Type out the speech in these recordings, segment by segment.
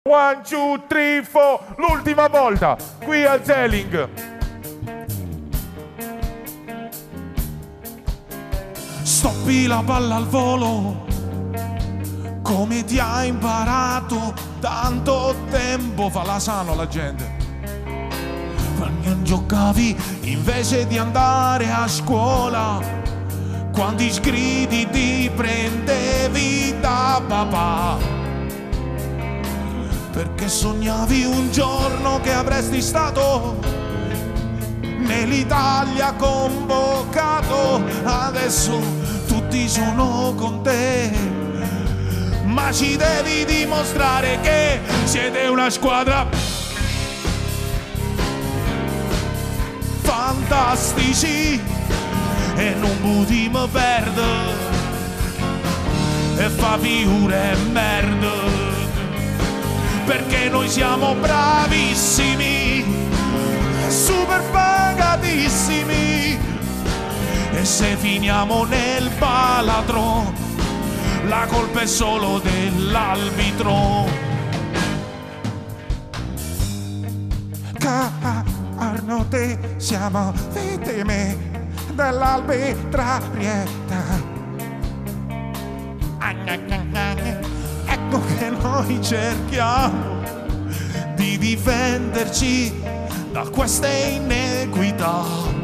1, 2, 3, 4. L'ultima volta, qui al Zelig. Stoppi la palla al volo, come ti ha imparato tanto tempo fa. La sano la gente. Quando giocavi invece di andare a scuola, quanti sgridi ti prendevi da papà, perché sognavi un giorno che avresti stato nell'Italia convocato. Adesso tutti sono con te, ma ci devi dimostrare che siete una squadra fantastici e non potremo perdere e fa figure e merda, perché noi siamo bravissimi, super pagatissimi, e se finiamo nel balatro la colpa è solo dell'arbitro. Carno te siamo vittime dell'arbitrarietà. Ecco che noi cerchiamo di difenderci da queste inequità.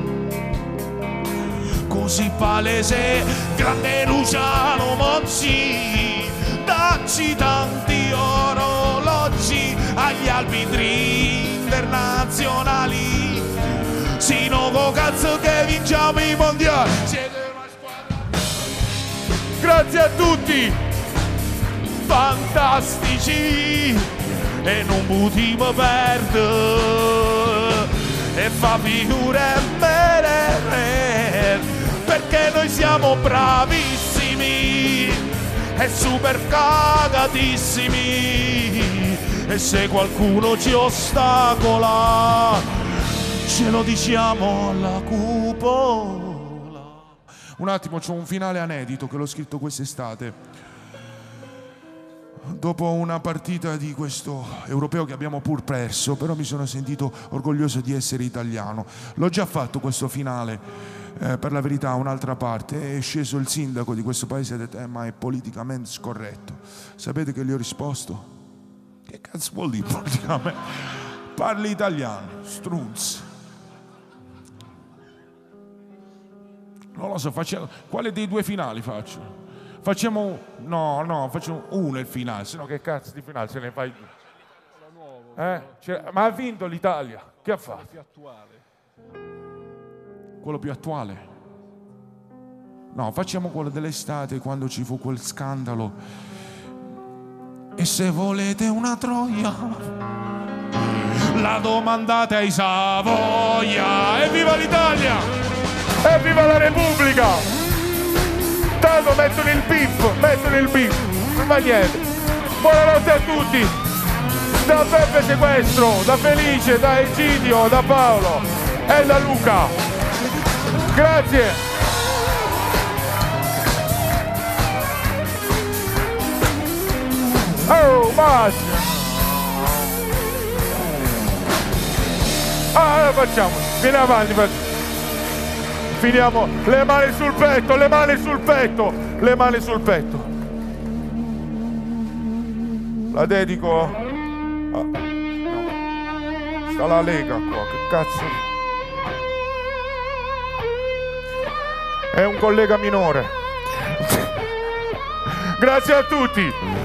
Così palese, grande Luciano Mozzi, dacci tanti orologi agli arbitri internazionali, sino con cazzo che vinciamo i mondiali. Siete una squadra. Grazie a tutti, fantastici e non potremo perdere e fa figure bene, perché noi siamo bravissimi e super cagatissimi, e se qualcuno ci ostacola ce lo diciamo alla cupola. Un attimo, c'ho un finale aneddoto che l'ho scritto quest'estate. Dopo una partita di questo europeo che abbiamo pur perso, però mi sono sentito orgoglioso di essere italiano. L'ho già fatto questo finale, per la verità, un'altra parte. È sceso il sindaco di questo paese e ha detto ma è politicamente scorretto. Sapete che gli ho risposto? Che cazzo vuol dire politicamente? Parli italiano, strunz. Non lo so, facciamo... Quale dei due finali faccio? Facciamo... No, facciamo uno il finale, sennò che cazzo di finale se ne fai due? Ma ha vinto l'Italia, che ha fatto? Quello più attuale? No, facciamo quello dell'estate, quando ci fu quel scandalo. E se volete una troia, la domandate ai Savoia. Evviva l'Italia! evviva la Repubblica! Tanto mettono il beef, non fa niente. Buonanotte a tutti, da Peppe Sequestro, da Felice, da Egidio, da Paolo e da Luca. Grazie. Oh, basta. Allora facciamo, vieni avanti, finiamo, le mani sul petto, le mani sul petto, le mani sul petto. La dedico no. Sta la Lega qua, che cazzo. È un collega minore. Grazie a tutti.